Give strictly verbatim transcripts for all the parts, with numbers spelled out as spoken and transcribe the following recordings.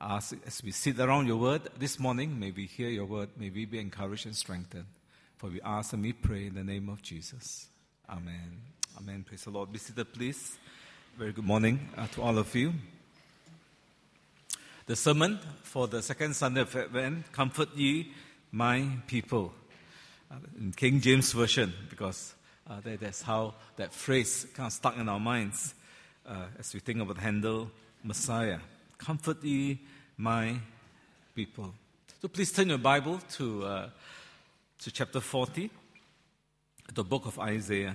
ask as we sit around your word this morning, may we hear your word, may we be encouraged and strengthened. For we ask and we pray in the name of Jesus. Amen. Amen. Praise the Lord. Be seated, please. Very good morning uh, to all of you. The sermon for the second Sunday of Advent, Comfort Ye My People, uh, in King James Version, because uh, that, that's how that phrase kind of stuck in our minds uh, as we think about Handel, Messiah. Comfort ye my people. So please turn your Bible to uh, to chapter forty, the book of Isaiah.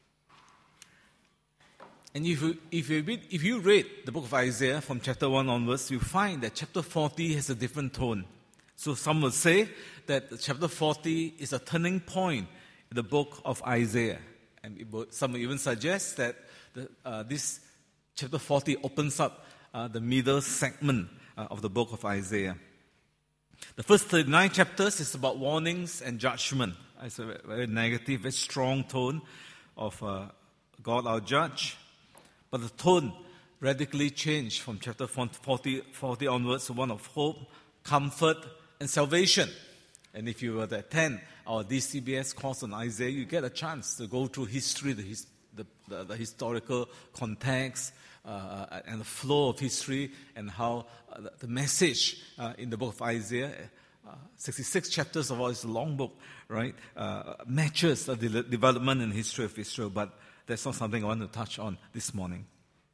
And if you, if you read, if you read the book of Isaiah from chapter one onwards, you find that chapter forty has a different tone. So some would say that chapter forty is a turning point in the book of Isaiah. And it would, some would even suggest that the, uh, this chapter forty opens up uh, the middle segment uh, of the book of Isaiah. The first thirty-nine chapters is about warnings and judgment. It's a very negative, very strong tone of uh, God our judge. But the tone radically changed from chapter forty, forty onwards to one of hope, comfort, and salvation. And if you were to attend our D C B S course on Isaiah, you get a chance to go through history, the, his, the, the, the historical context, uh, and the flow of history, and how uh, the, the message uh, in the book of Isaiah, uh, sixty-six chapters of all, it's a long book, right, uh, matches the de- development and history of Israel. But that's not something I want to touch on this morning.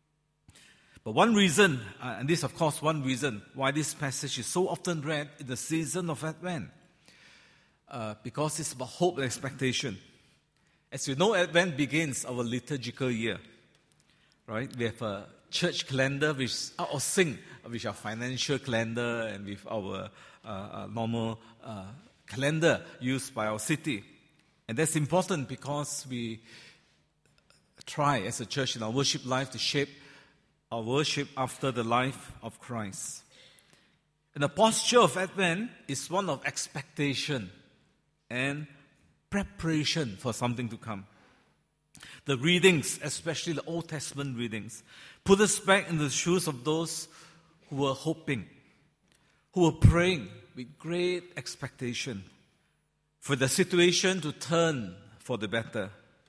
But one reason, uh, and this of course one reason why this passage is so often read in the season of Advent, uh, because it's about hope and expectation. As you know, Advent begins our liturgical year, right? We have a church calendar, which or sync with our financial calendar and with our uh, uh, normal uh, calendar used by our city. And that's important because we try as a church in our worship life to shape our worship after the life of Christ. And the posture of Advent is one of expectation and preparation for something to come. The readings, especially the Old Testament readings, put us back in the shoes of those who were hoping, who were praying with great expectation for the situation to turn for the better.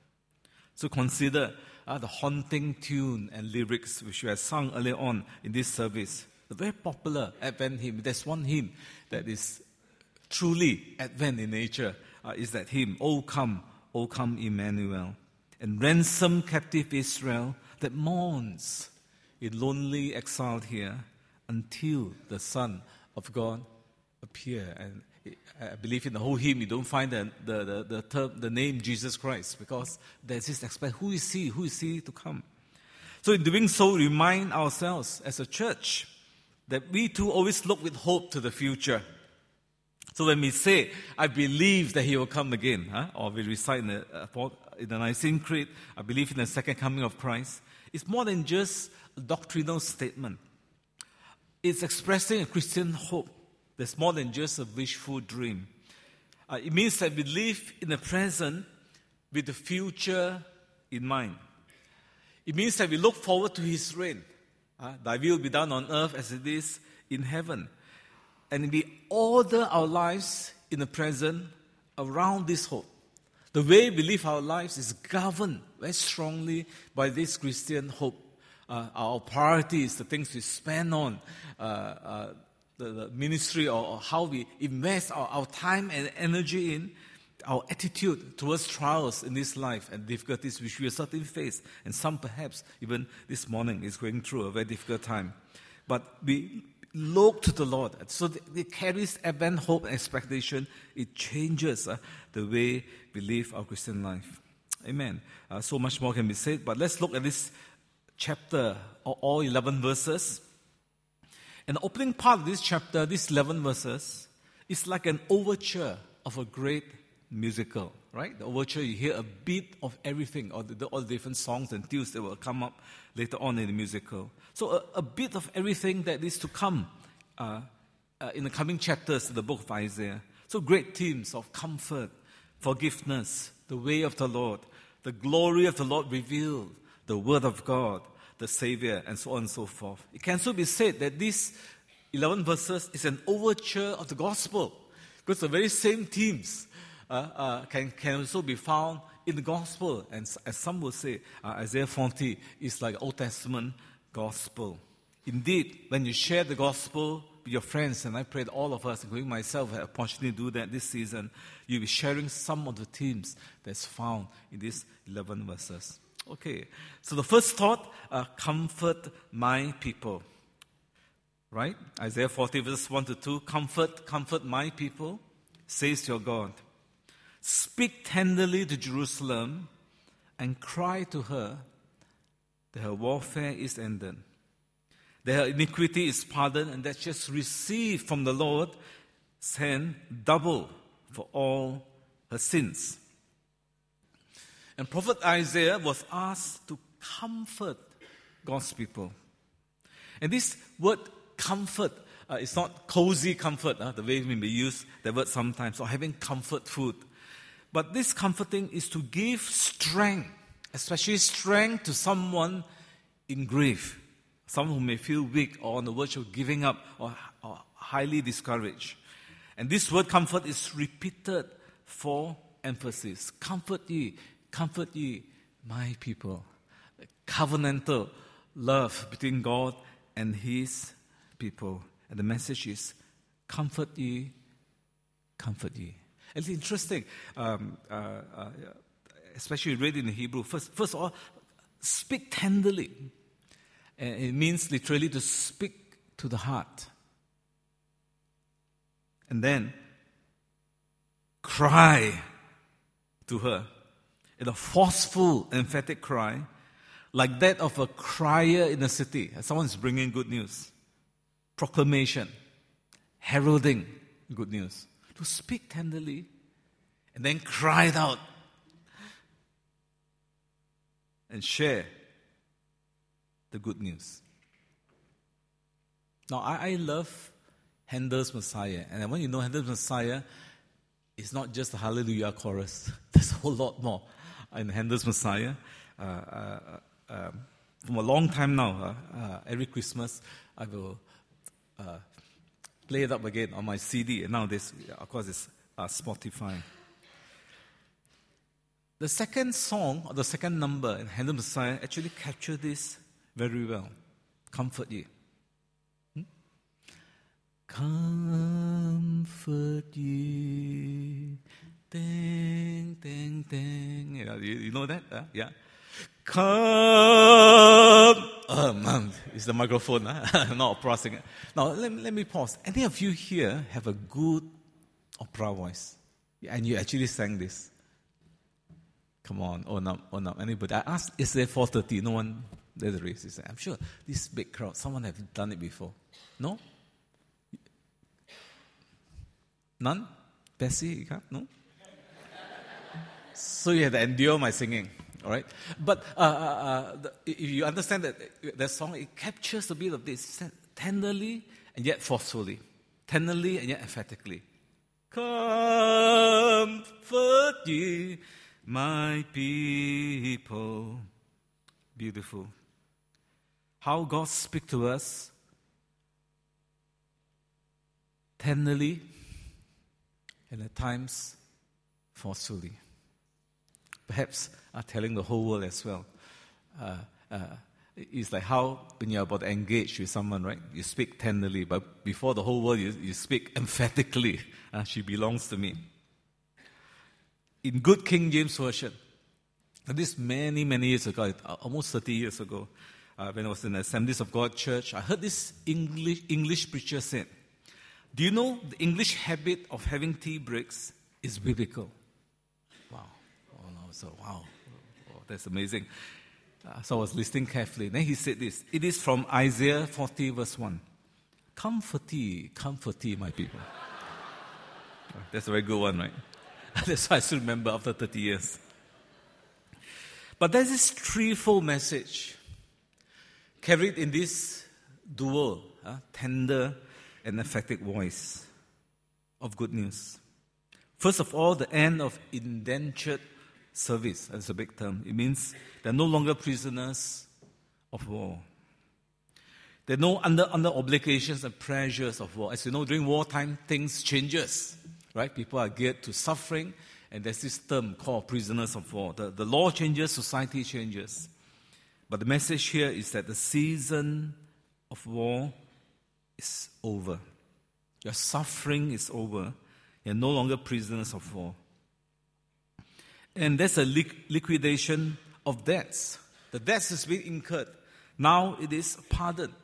So consider uh, the haunting tune and lyrics which we have sung earlier on in this service. The very popular Advent hymn. There's one hymn that is truly Advent in nature. Uh, is that hymn, O come, O come Emmanuel. And ransom captive Israel that mourns in lonely exile here until the Son of God appear. And I believe in the whole hymn, you don't find the the the, the, term, the name Jesus Christ, because there's this expect who is He, who is He to come. So in doing so, remind ourselves as a church that we too always look with hope to the future. So when we say, I believe that He will come again, huh? or we recite in the, uh, in the Nicene Creed, I believe in the second coming of Christ, it's more than just a doctrinal statement. It's expressing a Christian hope. There's more than just a wishful dream. Uh, it means that we live in the present with the future in mind. It means that we look forward to His reign. Uh, Thy will be done on earth as it is in heaven. And we order our lives in the present around this hope. The way we live our lives is governed very strongly by this Christian hope. Uh, our priorities, the things we spend on, uh, uh, The, the ministry, or, or how we invest our, our time and energy in, our attitude towards trials in this life and difficulties which we are certain face. And some perhaps even this morning is going through a very difficult time. But we look to the Lord. So it carries Advent hope and expectation. It changes uh, the way we live our Christian life. Amen. Uh, so much more can be said. But let's look at this chapter, all eleven verses. And the opening part of this chapter, these eleven verses, is like an overture of a great musical, right? The overture, you hear a bit of everything, or the, all the different songs and tunes that will come up later on in the musical. So a, a bit of everything that is to come uh, uh, in the coming chapters of the book of Isaiah. So great themes of comfort, forgiveness, the way of the Lord, the glory of the Lord revealed, the word of God, the Savior, and so on and so forth. It can also be said that this eleven verses is an overture of the gospel. Because the very same themes uh, uh, can, can also be found in the gospel. And as some will say, uh, Isaiah forty is like Old Testament gospel. Indeed, when you share the gospel with your friends, and I pray that all of us, including myself, have opportunity to do that this season, you'll be sharing some of the themes that's found in these eleven verses. Okay, so the first thought, uh, comfort my people. Right? Isaiah forty, verses one to two, comfort, comfort my people, says your God. Speak tenderly to Jerusalem and cry to her that her warfare is ended, that her iniquity is pardoned, and that she has received from the Lord's hand double for all her sins. And Prophet Isaiah was asked to comfort God's people. And this word comfort uh, is not cozy comfort, uh, the way we may use the word sometimes, or having comfort food. But this comforting is to give strength, especially strength to someone in grief, someone who may feel weak or on the verge of giving up or, or highly discouraged. And this word comfort is repeated for emphasis. Comfort ye, comfort ye, my people. Covenantal love between God and His people. And the message is, comfort ye, comfort ye. It's interesting, um, uh, uh, especially read in the Hebrew. First, first of all, speak tenderly. And it means literally to speak to the heart. And then, cry to her in a forceful, emphatic cry, like that of a crier in a city. Someone's bringing good news. Proclamation, heralding good news. To speak tenderly and then cry it out and share the good news. Now, I, I love Handel's Messiah. And when you know Handel's Messiah, it's not just the Hallelujah chorus. There's a whole lot more in Handel's Messiah. Uh, uh, uh, from a long time now, uh, uh, every Christmas, I will uh, play it up again on my C D. And nowadays, of course, it's uh, Spotify. The second song, or the second number in Handel's Messiah, actually captured this very well. Comfort ye. Hmm? Comfort ye. Ding, ding, ding. You know, you, you know that? Uh, yeah. Come. Oh, man, it's the microphone. Huh? Not opera singer. Now, let, let me pause. Any of you here have a good opera voice? And you actually sang this? Come on, own up, own up. Anybody? I asked, is there four thirty? No one, there's a race. I'm sure this big crowd, someone have done it before. No? None? Bessie, you can't? No? So you have to endure my singing, all right? But uh, uh, the, if you understand that that song, it captures a bit of this, tenderly and yet forcefully, tenderly and yet emphatically. Comfort ye, my people. Beautiful. How God speaks to us tenderly and at times forcefully. Perhaps uh, telling the whole world as well. Uh, uh, it's like how when you're about to engage with someone, right? You speak tenderly, but before the whole world, you, you speak emphatically. Uh, she belongs to me. In good King James Version, and this many, many years ago, almost thirty years ago, uh, when I was in the Assemblies of God Church, I heard this English, English preacher say, do you know the English habit of having tea breaks is biblical? Wow. Oh, no. So, wow. Oh, that's amazing. Uh, so I was listening carefully. Then he said this. It is from Isaiah forty, verse one. Comfort ye, comfort ye, my people. That's a very good one, right? That's why I still remember after thirty years. But there's this threefold message carried in this dual, uh, tender and emphatic voice of good news. First of all, the end of indentured service. That's a big term. It means they're no longer prisoners of war. They're no under, under obligations and pressures of war. As you know, during wartime, things changes, right? People are geared to suffering, and there's this term called prisoners of war. The, the law changes, society changes. But the message here is that the season of war is over. Your suffering is over. You're no longer prisoners of war. And there's a li- liquidation of debts. The debts has been incurred. Now it is pardoned.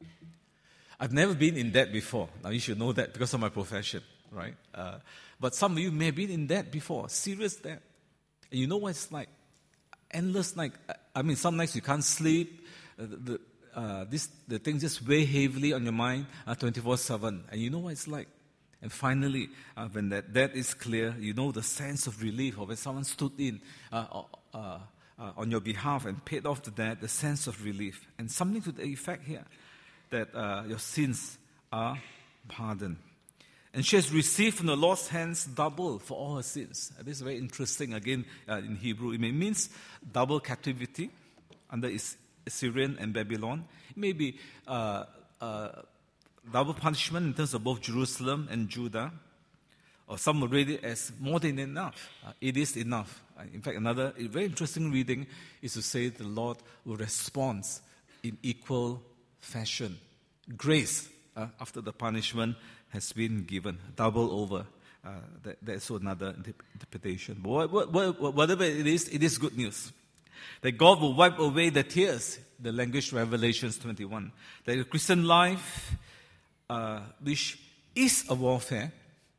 I've never been in debt before. Now you should know that because of my profession, right? Uh, but some of you may have been in debt before, serious debt. And you know what it's like? Endless night. I mean, some nights you can't sleep. Uh, the, uh, this, the things just weigh heavily on your mind uh, twenty-four seven. And you know what it's like? And finally, uh, when that debt is clear, you know the sense of relief of when someone stood in uh, uh, uh, on your behalf and paid off the debt, the sense of relief. And something to the effect here, that uh, your sins are pardoned. And she has received from the Lord's hands double for all her sins. Uh, this is very interesting, again, uh, in Hebrew. It means double captivity under Assyrian and Babylon. It may be uh, uh, double punishment in terms of both Jerusalem and Judah. Or some will read it as more than enough. Uh, it is enough. Uh, in fact, another very interesting reading is to say the Lord will respond in equal fashion. Grace uh, after the punishment has been given, double over. Uh, that, that's another interpretation. But what, what, whatever it is, it is good news. That God will wipe away the tears, the language Revelations twenty-one. That the Christian life, uh, which is a warfare,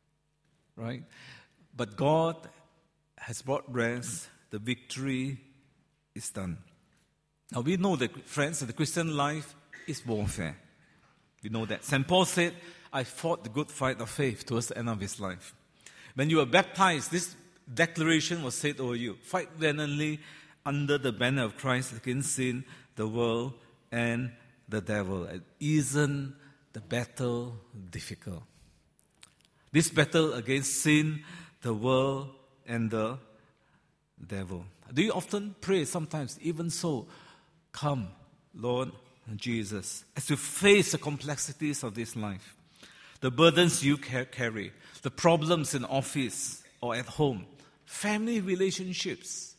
right? But God has brought rest, the victory is done. Now we know that, friends, that the Christian life is warfare. We know that. Saint Paul said, I fought the good fight of faith towards the end of his life. When you were baptized, this declaration was said over you. Fight valiantly under the banner of Christ against sin, the world, and the devil. And isn't the battle difficult? This battle against sin, the world, and the devil. Do you often pray sometimes, even so, come, Lord Jesus, as you face the complexities of this life, the burdens you carry, the problems in office or at home, family relationships.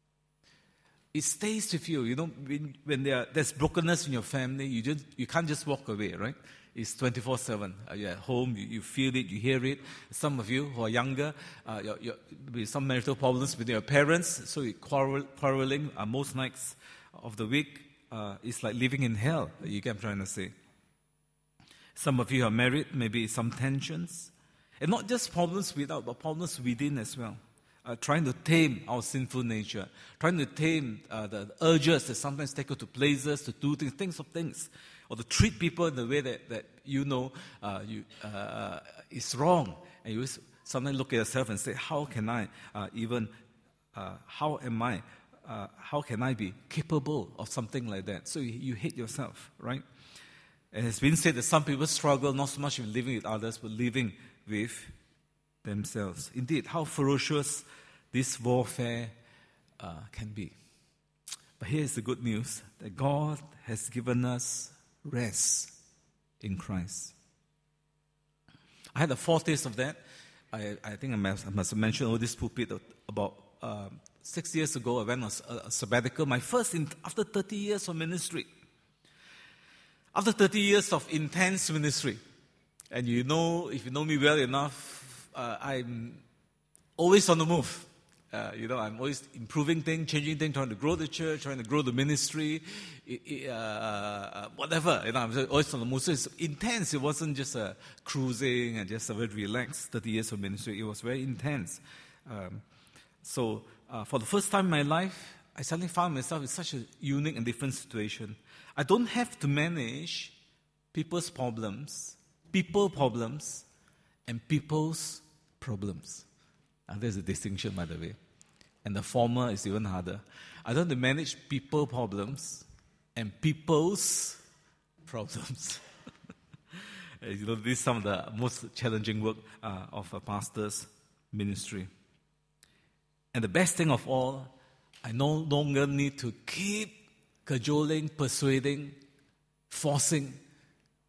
It stays with you. You know, when, when there, there's brokenness in your family, you just you can't just walk away, right? It's twenty-four seven. Uh, you're at home, you, you feel it, you hear it. Some of you who are younger, uh, you're, you're, with some marital problems with your parents, so you're quarrel, quarreling uh, most nights of the week. Uh, it's like living in hell, you get what I'm trying to say. Some of you are married, maybe some tensions. And not just problems without, but problems within as well. Uh, trying to tame our sinful nature. Trying to tame uh, the urges that sometimes take you to places, to do things, things of things. Or to treat people in the way that, that you know uh, you, uh, is wrong. And you sometimes look at yourself and say, how can I uh, even, uh, how am I, uh, how can I be capable of something like that? So you, you hate yourself, right? And it's been said that some people struggle not so much in living with others, but living with themselves. Indeed, how ferocious this warfare uh, can be. But here's the good news, that God has given us rest in Christ. I had a foretaste of that. I, I think I must, I must have mentioned over this pulpit about uh, six years ago. I went on a, a sabbatical, my first in, after thirty years of ministry. After thirty years of intense ministry, and you know, if you know me well enough, uh, I'm always on the move. Uh, you know, I'm always improving things, changing things, trying to grow the church, trying to grow the ministry, uh, whatever. You know, I'm always on the move. So it's intense. It wasn't just a cruising and just a very relaxed thirty years of ministry. It was very intense. Um, so uh, for the first time in my life, I suddenly found myself in such a unique and different situation. I don't have to manage people's problems, people problems, and people's problems. And there's a distinction, by the way. And the former is even harder. I don't have to manage people problems and people's problems. You know, this is some of the most challenging work uh, of a pastor's ministry. And the best thing of all, I no longer need to keep cajoling, persuading, forcing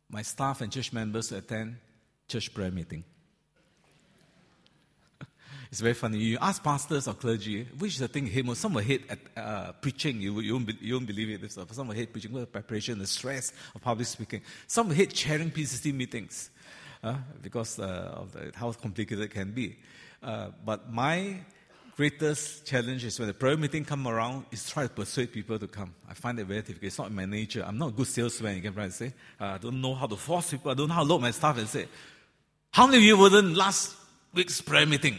my staff and church members to attend church prayer meeting. It's very funny. You ask pastors or clergy, which is the thing hate most? Some will hate at, uh, preaching. You, you, won't be, you won't believe it. Some will hate preaching, the preparation, the stress of public speaking. Some will hate chairing P C C meetings uh, because uh, of the, how complicated it can be. Uh, but my greatest challenge is when the prayer meeting come around, is try to persuade people to come. I find it very difficult. It's not in my nature. I'm not a good salesman, you can probably say. Uh, I don't know how to force people. I don't know how to look at my staff and say, how many of you wouldn't last week's prayer meeting?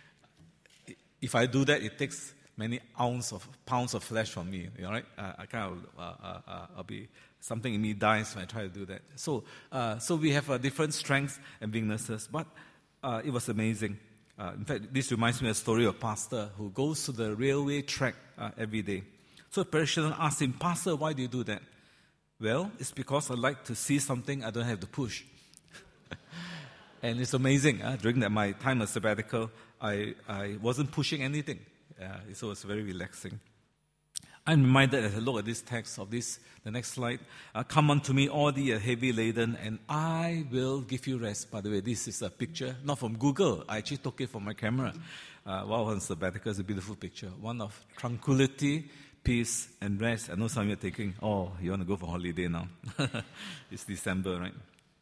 If I do that, it takes many ounce of pounds of flesh from me. You know, right? Uh, I kind of uh, uh, uh, I'll be something in me dies when I try to do that. So, uh, so we have uh, different strengths and weaknesses. But uh, it was amazing. Uh, in fact, this reminds me of a story of a pastor who goes to the railway track uh, every day. So a parishioner asked him, "Pastor, why do you do that?" "Well, it's because I like to see something I don't have to push." And it's amazing. Uh, during that, my time as sabbatical, I, I wasn't pushing anything. Uh, so it was very relaxing. I'm reminded as I look at this text of this, the next slide. Uh, Come unto me, all ye are heavy laden, and I will give you rest. By the way, this is a picture, not from Google. I actually took it from my camera. Uh, while on sabbatical, it's a beautiful picture. One of tranquility, peace, and rest. I know some of you are thinking, oh, you want to go for holiday now. It's December, right?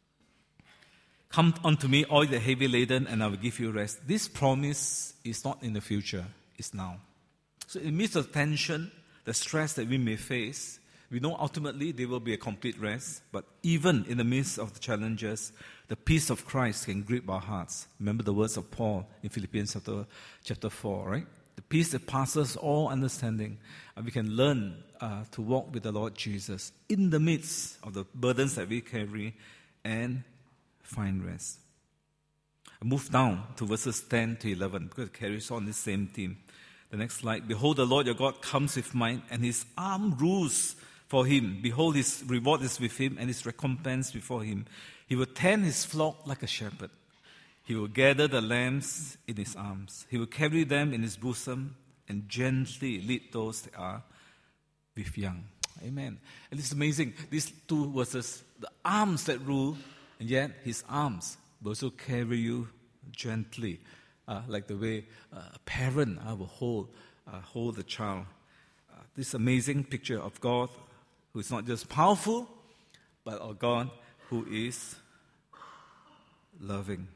Come unto me, all the heavy laden, and I will give you rest. This promise is not in the future, it's now. So in the midst of tension, the stress that we may face, we know ultimately there will be a complete rest. But even in the midst of the challenges, the peace of Christ can grip our hearts. Remember the words of Paul in Philippians chapter, chapter four, right? The peace that passes all understanding. And we can learn uh, to walk with the Lord Jesus in the midst of the burdens that we carry and find rest. I move down to verses ten to eleven because it carries on this same theme. The next slide. Behold, the Lord your God comes with might, and his arm rules for him. Behold, his reward is with him, and his recompense before him. He will tend his flock like a shepherd. He will gather the lambs in his arms. He will carry them in his bosom, and gently lead those that are with young. Amen. And it's amazing. These two verses, the arms that rule, and yet his arms will also carry you gently, uh, like the way uh, a parent uh, will hold, uh, hold the child. Uh, this amazing picture of God who is not just powerful, but a God who is loving.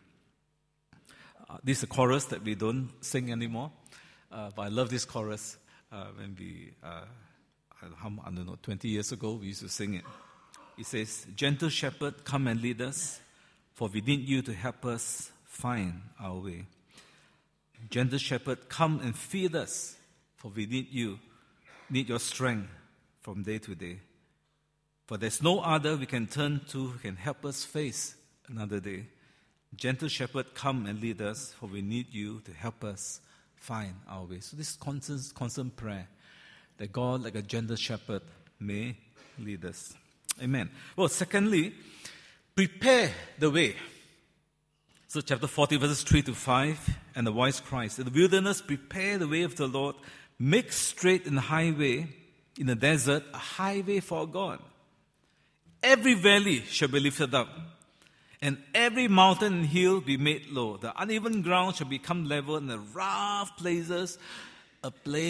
Uh, this is a chorus that we don't sing anymore, uh, but I love this chorus. Uh, when we, uh, I don't know, twenty years ago, we used to sing it. It says, gentle shepherd, come and lead us, for we need you to help us find our way. Gentle shepherd, come and feed us, for we need you, need your strength from day to day. For there's no other we can turn to who can help us face another day. Gentle shepherd, come and lead us, for we need you to help us find our way. So this constant, constant prayer, that God, like a gentle shepherd, may lead us. Amen. Well, secondly, prepare the way. So chapter forty, verses three to five, and the voice cries, in the wilderness, prepare the way of the Lord, make straight in the highway, in the desert, a highway for God. Every valley shall be lifted up, and every mountain and hill be made low. The uneven ground shall become level, and the rough places a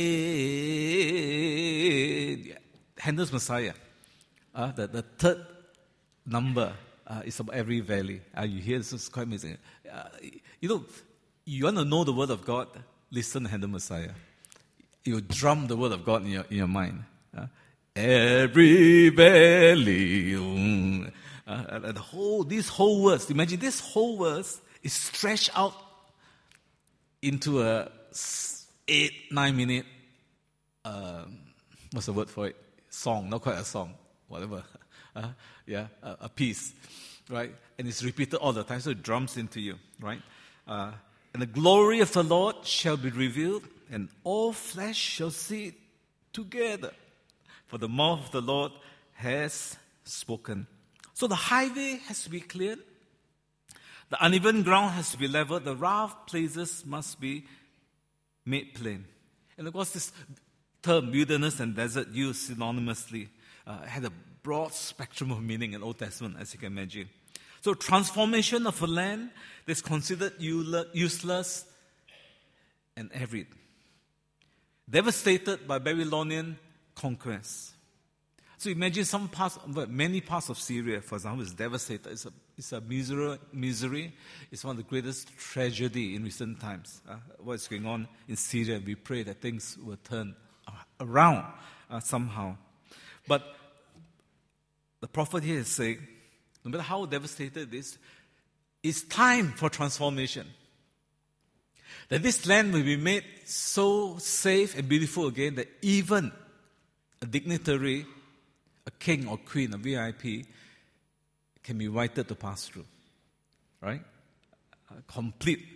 plain. Yeah. Handel's Messiah. Uh, the, the third number uh, is of every valley. Uh, you hear this is quite amazing. Uh, you know, you want to know the word of God, listen to Handel Messiah. You drum the word of God in your, in your mind. Uh, every valley. Um, uh, the whole, these whole words, imagine this whole verse is stretched out into a eight, nine minute, uh, what's the word for it? Song, not quite a song. Whatever, uh, yeah, a, a piece, right? And it's repeated all the time, so it drums into you, right? Uh, and the glory of the Lord shall be revealed, and all flesh shall see it together. For the mouth of the Lord has spoken. So the highway has to be cleared. The uneven ground has to be leveled. The rough places must be made plain. And of course, this term, wilderness and desert, used synonymously, Uh, had a broad spectrum of meaning in the Old Testament, as you can imagine. So transformation of a land that's considered useless and arid. Devastated by Babylonian conquest. So imagine some parts, many parts of Syria, for example, is devastated. It's a, it's a misery, misery. It's one of the greatest tragedy in recent times. Uh, what's going on in Syria? We pray that things will turn around uh, somehow. But the prophet here is saying, no matter how devastated it is, it's time for transformation. That this land will be made so safe and beautiful again that even a dignitary, a king or queen, a V I P, can be invited to pass through. Right? A complete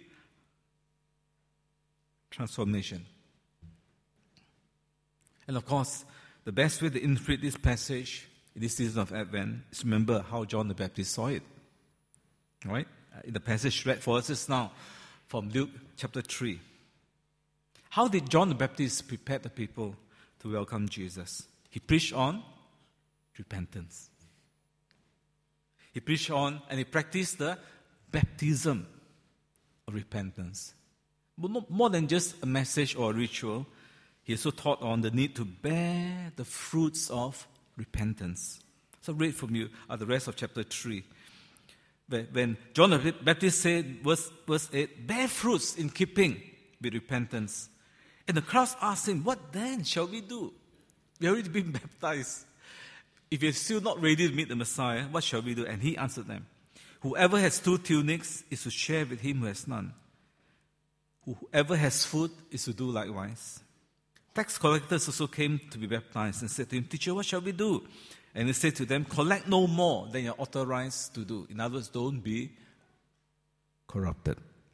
transformation. And of course, the best way to interpret this passage in this season of Advent is remember how John the Baptist saw it. Right? In the passage read for us just now from Luke chapter three. How did John the Baptist prepare the people to welcome Jesus? He preached on repentance. He preached on and he practiced the baptism of repentance. But more than just a message or a ritual, he also taught on the need to bear the fruits of repentance. So read from you uh, the rest of chapter three. When John the Baptist said, verse, verse eight, bear fruits in keeping with repentance. And the crowds asked him, what then shall we do? We have already been baptized. If you're still not ready to meet the Messiah, what shall we do? And he answered them, whoever has two tunics is to share with him who has none. Whoever has food is to do likewise. Tax collectors also came to be baptized and said to him, teacher, what shall we do? And he said to them, collect no more than you're authorized to do. In other words, don't be corrupted.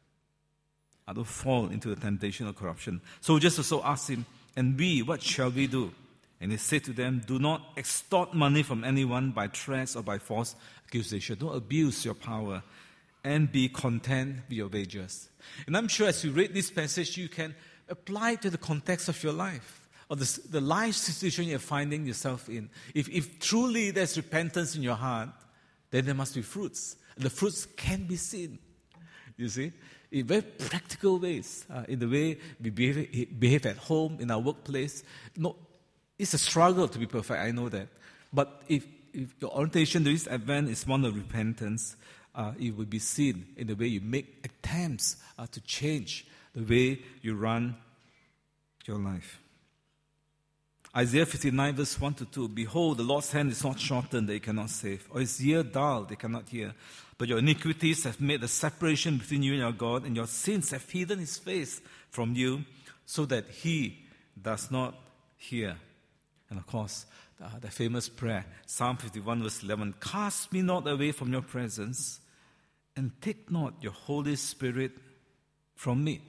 I don't fall into the temptation of corruption. So just also asked him, and we, what shall we do? And he said to them, do not extort money from anyone by threats or by false accusation. Don't abuse your power and be content with your wages. And I'm sure as you read this passage, you can apply it to the context of your life. Or the, the life situation you're finding yourself in. If, if truly there's repentance in your heart, then there must be fruits. And the fruits can be seen, you see, in very practical ways. Uh, in the way we behave, behave at home, in our workplace. No, it's a struggle to be perfect, I know that. But if, if your orientation to this Advent is one of repentance, uh, it will be seen in the way you make attempts uh, to change the way you run your life. Isaiah fifty-nine verse one to two, behold, the Lord's hand is not shortened that he cannot save, or his ear dull, they cannot hear. But your iniquities have made a separation between you and your God, and your sins have hidden his face from you, so that he does not hear. And of course, uh, the famous prayer, Psalm fifty-one verse eleven, cast me not away from your presence, and take not your Holy Spirit from me.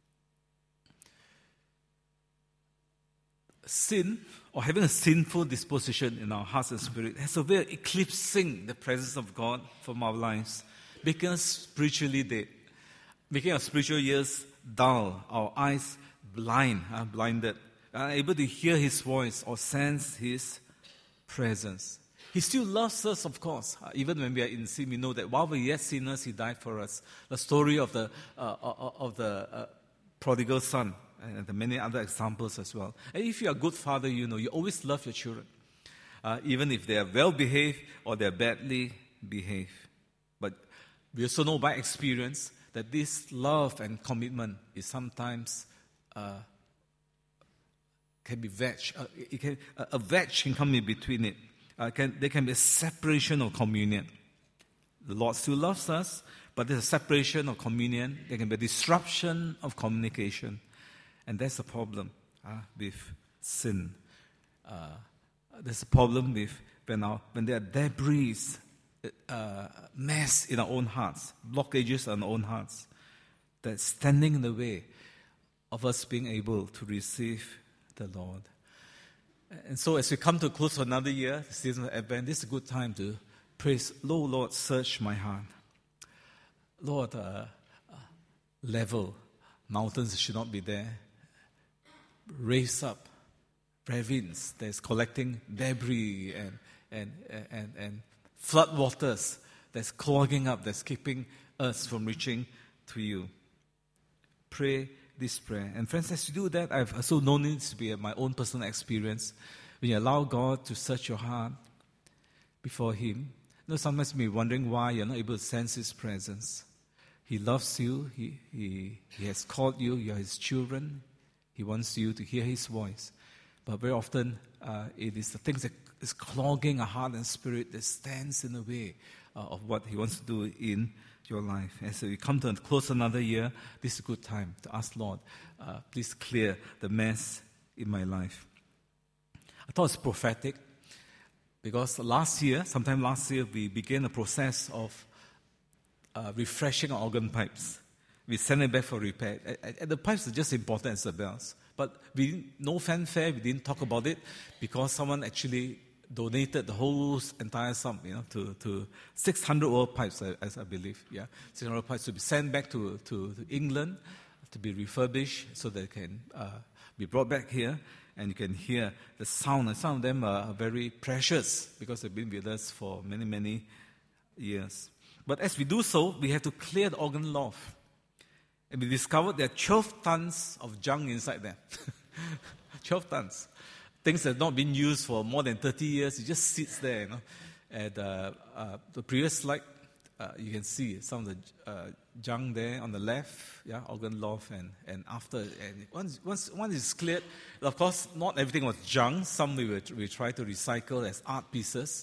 Sin, or having a sinful disposition in our hearts and spirit, has a way of eclipsing the presence of God from our lives, making us spiritually dead, making our spiritual ears dull, our eyes blind, uh, blinded, unable to hear his voice or sense his presence. He still loves us, of course. Uh, even when we are in sin, we know that while we are yet sinners, he died for us. The story of the uh, of the uh, prodigal son, and the many other examples as well. And if you're a good father, you know, you always love your children, uh, even if they are well-behaved or they're badly behaved. But we also know by experience that this love and commitment is sometimes uh, can be wedged. Uh, it can, uh, a wedge can come in between it. Uh, can, there can be a separation of communion. The Lord still loves us, but there's a separation of communion. There can be a disruption of communication. And that's the problem uh, with sin. Uh, there's a problem with when, our, when there are debris, uh, mess in our own hearts, blockages in our own hearts, that's standing in the way of us being able to receive the Lord. And so as we come to a close of another year, the season of Advent, this is a good time to praise, Lord, Lord, search my heart. Lord, uh, uh, level mountains should not be there. Raise up ravines that's collecting debris and and, and, and flood waters that's clogging up, that's keeping us from reaching to you. Pray this prayer. And friends, as you do that, I've also known it to be my own personal experience. When you allow God to search your heart before Him, you know, sometimes you may be wondering why you're not able to sense His presence. He loves you. He, he, he has called you. You are His children. He wants you to hear His voice. But very often, uh, it is the things that is clogging our heart and spirit that stands in the way uh, of what He wants to do in your life. And so you come to close another year, this is a good time to ask Lord, uh, please clear the mess in my life. I thought it's prophetic because last year, sometime last year, we began a process of uh, refreshing our organ pipes. We sent it back for repair. And the pipes are just important as the bells. But we didn't, no fanfare, we didn't talk about it because someone actually donated the whole entire sum, you know, to, to six hundred old pipes, as I believe, yeah. six hundred pipes to be sent back to, to, to England to be refurbished so they can uh, be brought back here and you can hear the sound. And some of them are very precious because they've been with us for many, many years. But as we do so, we have to clear the organ loft. And we discovered there are twelve tons of junk inside there. twelve tons. Things that have not been used for more than thirty years, it just sits there, you know. And uh, uh, the previous slide, uh, you can see some of the uh, junk there on the left, yeah, organ loft, and, and after, and once once once it's cleared, of course, not everything was junk. Some we were, we try to recycle as art pieces,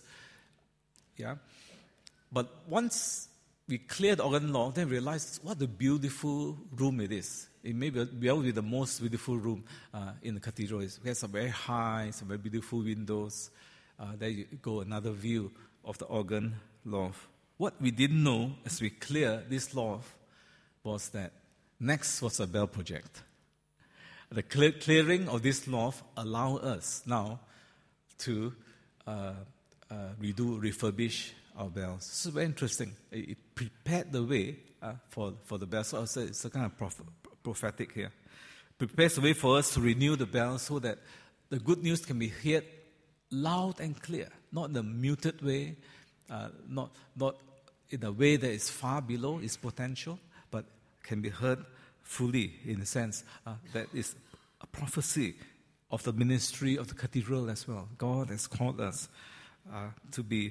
yeah. But once we cleared the organ loft, then we realized what a beautiful room it is. It may be, be the most beautiful room uh, in the cathedral. It has some very high, some very beautiful windows. Uh, there you go, another view of the organ loft. What we didn't know as we cleared this loft was that next was a bell project. The clear, clearing of this loft allowed us now to uh, uh, redo, refurbish our bells. This is very interesting. It, it prepared the way uh, for, for the bells. So it's a, it's a kind of prophet. prophetic here. Prepares the way for us to renew the bells so that the good news can be heard loud and clear, not in a muted way, uh, not, not in a way that is far below its potential, but can be heard fully in a sense uh, that is a prophecy of the ministry of the cathedral as well. God has called us uh, to be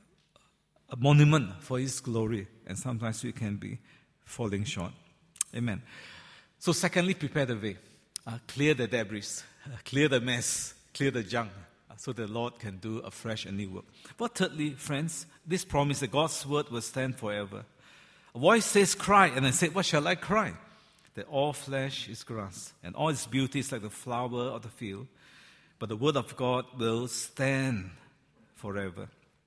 a monument for His glory, and sometimes we can be falling short. Amen. So secondly, prepare the way. Uh, clear the debris. Uh, clear the mess. Clear the junk. Uh, so the Lord can do a fresh and new work. But thirdly, friends, this promise that God's word will stand forever. A voice says, cry. And I said, what shall I cry? That all flesh is grass, and all its beauty is like the flower of the field. But the word of God will stand forever.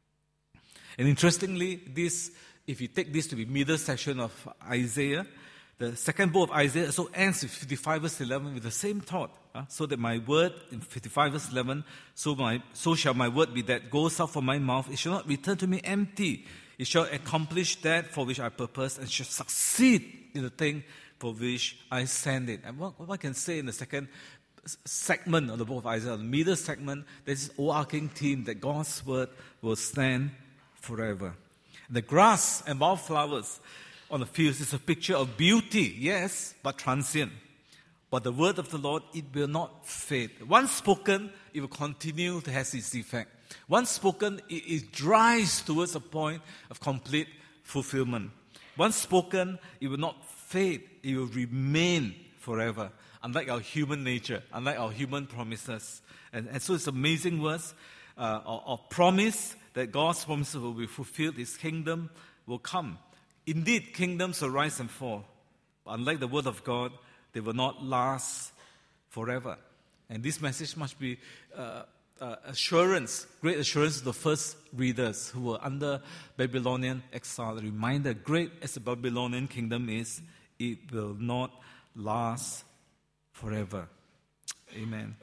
And interestingly, this, if you take this to be middle section of Isaiah, the second book of Isaiah also ends with fifty-five verse eleven with the same thought. Uh, so that my word, in fifty-five verse eleven, so, my, so shall my word be that goes out from my mouth. It shall not return to me empty. It shall accomplish that for which I purpose and shall succeed in the thing for which I send it. And what, what I can say in the second segment of the book of Isaiah, the middle segment, there's this overarching theme that God's word will stand forever. The grass and wildflowers on the fields is a picture of beauty, yes, but transient. But the word of the Lord, it will not fade. Once spoken, it will continue to have its effect. Once spoken, it, it drives towards a point of complete fulfillment. Once spoken, it will not fade. It will remain forever. Unlike our human nature, unlike our human promises. And, and so it's amazing words uh, of, of promise that God's promises will be fulfilled. His kingdom will come. Indeed, kingdoms will rise and fall. But unlike the word of God, they will not last forever. And this message must be uh, uh, assurance, great assurance to the first readers who were under Babylonian exile. A reminder, great as the Babylonian kingdom is, it will not last forever. Amen.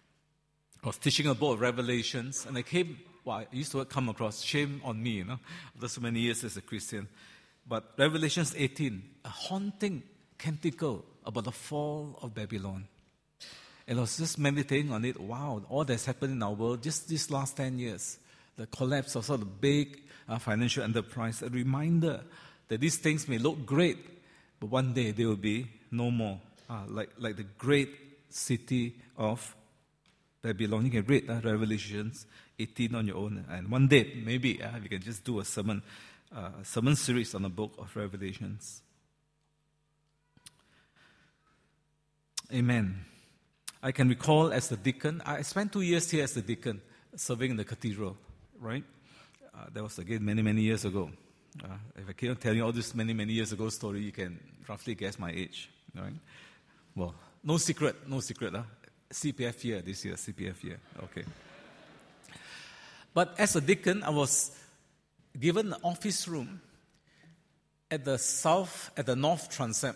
I was teaching a book of Revelations, and I came, well, I used to come across, shame on me, you know, after so many years as a Christian. But Revelations eighteen, a haunting canticle about the fall of Babylon. And I was just meditating on it. Wow, all that's happened in our world just these last ten years. the collapse of sort of big uh, financial enterprise, a reminder that these things may look great, but one day they will be no more. Uh, like, like the great city of Babylon. You can read uh, Revelations eighteen on your own. And one day, maybe, uh, we can just do a sermon, uh, a sermon series on the book of Revelations. Amen. I can recall as the deacon, I spent two years here as the deacon, serving in the cathedral, right? Uh, that was, again, many, many years ago. Uh, if I keep telling you all this many, many years ago story, you can roughly guess my age, right? Well, no secret, no secret. Huh? C P F year this year, C P F year. Okay. But as a deacon, I was given an office room at the south, at the north transept.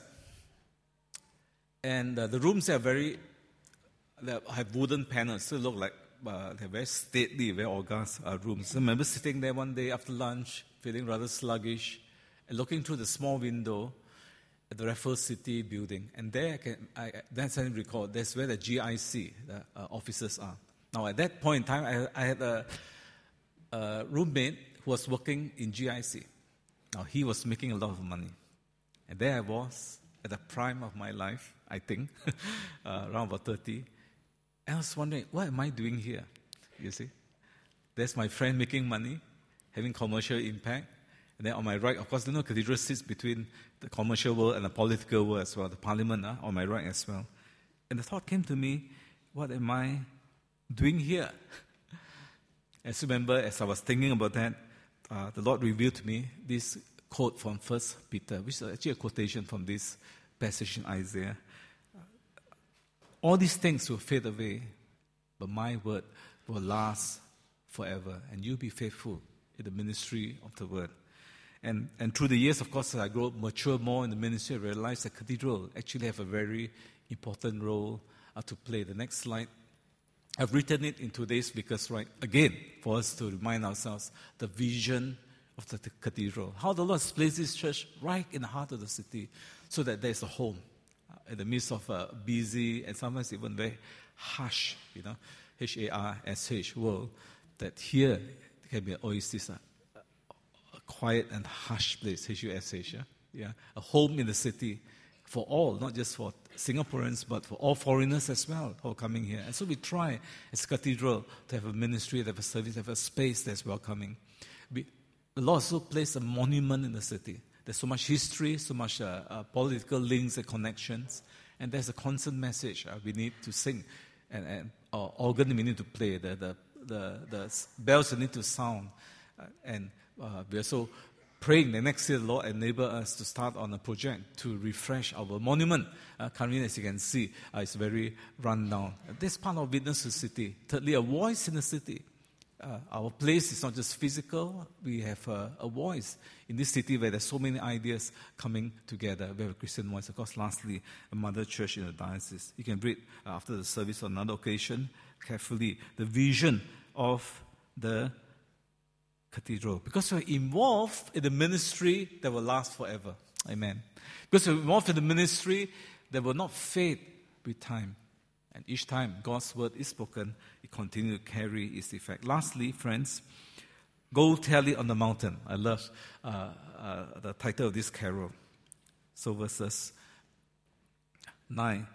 And uh, the rooms are very, they have wooden panels, so they look like uh, they're very stately, very august uh, rooms. So I remember sitting there one day after lunch, feeling rather sluggish, and looking through the small window at the Raffles City building. And there, I can, I, that's I recall, that's where the G I C, the uh, officers are. Now, at that point in time, I, I had a, a roommate who was working in G I C. Now, he was making a lot of money. And there I was, at the prime of my life, I think, uh, around about thirty. And I was wondering, what am I doing here? You see? There's my friend making money, having commercial impact. And then on my right, of course, you know, cathedral sits between the commercial world and the political world as well, the parliament uh, on my right as well. And the thought came to me, what am I doing here? I still remember, as I was thinking about that, uh, the Lord revealed to me this quote from First Peter, which is actually a quotation from this passage in Isaiah. All these things will fade away, but my word will last forever, and you be faithful in the ministry of the word. And and through the years, of course, as I grow mature more in the ministry, I realized that cathedral actually have a very important role uh, to play. The next slide. I've written it in today's Vicar's Right, again, for us to remind ourselves the vision of the cathedral. How the Lord has placed this church right in the heart of the city so that there's a home uh, in the midst of a busy and sometimes even very harsh, you know, H A R S H world, that here can be an oasis, uh, quiet and hush place, H U S H, yeah? Yeah, a home in the city for all, not just for Singaporeans, but for all foreigners as well who are coming here. And so we try, as a cathedral, to have a ministry, to have a service, to have a space that's welcoming. We, the Lord also placed a monument in the city. There's so much history, so much uh, uh, political links and connections, and there's a constant message uh, we need to sing, and, and our organ we need to play, the, the, the, the bells need to sound, uh, and Uh, we are so praying that next year the Lord enable us to start on a project to refresh our monument. Uh, currently, as you can see, uh, it's very run down. Uh, this part of witness to the city. Thirdly, a voice in the city. Uh, our place is not just physical. We have uh, a voice in this city where there's so many ideas coming together. We have a Christian voice. Of course, lastly, a mother church in the diocese. You can read uh, after the service on another occasion carefully the vision of the cathedral, because we're involved in the ministry that will last forever. Amen. Because we're involved in the ministry that will not fade with time. And each time God's word is spoken, it continues to carry its effect. Lastly, friends, go tell it on the mountain. I love uh, uh, the title of this carol. So verses nine.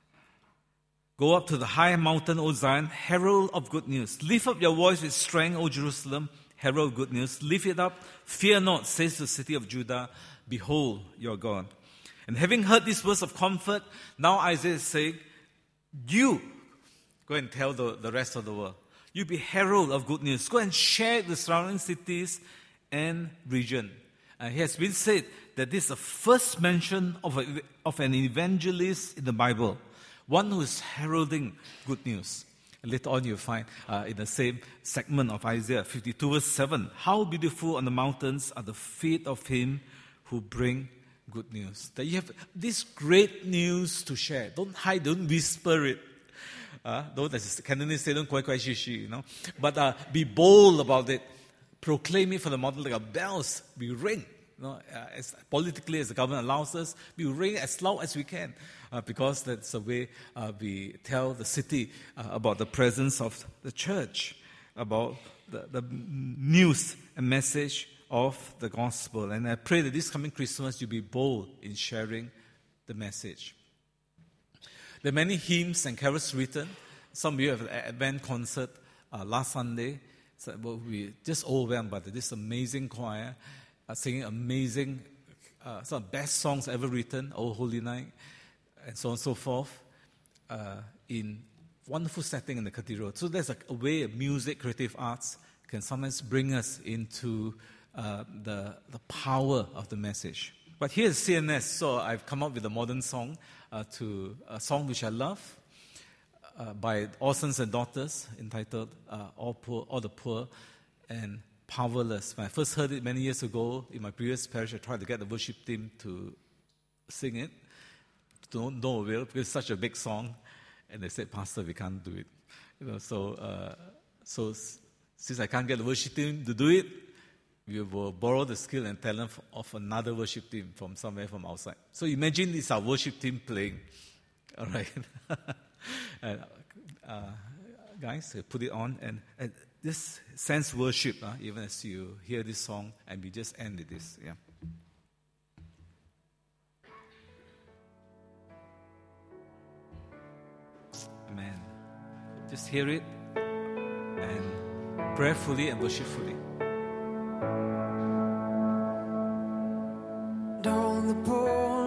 Go up to the high mountain, O Zion, herald of good news. Lift up your voice with strength, O Jerusalem, herald good news. Lift it up. Fear not, says the city of Judah. Behold your God. And having heard these words of comfort, now Isaiah is saying, you go and tell the, the rest of the world. You be herald of good news. Go and share the surrounding cities and region. Uh, it has been said that this is the first mention of, a, of an evangelist in the Bible. One who is heralding good news. Later on, you'll find uh, in the same segment of Isaiah fifty-two, verse seven, how beautiful on the mountains are the feet of him who bring good news. That you have this great news to share. Don't hide, don't whisper it. Uh, don't, as Cantonese say, don't quite quite shishi, you know. But uh, be bold about it. Proclaim it for the mountain like a bells. We ring. You know, uh, as politically as the government allows us, we ring as loud as we can, uh, because that's the way uh, we tell the city uh, about the presence of the church. about the, the news and message of the gospel. And I pray that this coming Christmas you'll be bold in sharing the message. There are many hymns and carols written. Some of you have an Advent concert uh, last Sunday. So we just overwhelmed by this amazing choir uh, singing amazing, uh, some of the best songs ever written, O Holy Night, and so on and so forth, uh, in wonderful setting in the cathedral. So there's a, a way of music, creative arts can sometimes bring us into uh, the, the power of the message. But here's C N S, so I've come up with a modern song, uh, to a song which I love, uh, by All Sons and Daughters, entitled uh, All Poor, All the Poor and Powerless. When I first heard it many years ago in my previous parish, I tried to get the worship team to sing it. To no avail, because it's such a big song. And they said, Pastor, we can't do it. You know, so, uh, so since I can't get the worship team to do it, we will borrow the skill and talent of another worship team from somewhere from outside. So imagine it's our worship team playing. All right. and, uh, guys, put it on. And, and this sense worship, uh, even as you hear this song, and we just end with this. Yeah. Amen. Just hear it and prayerfully and worshipfully. All the poor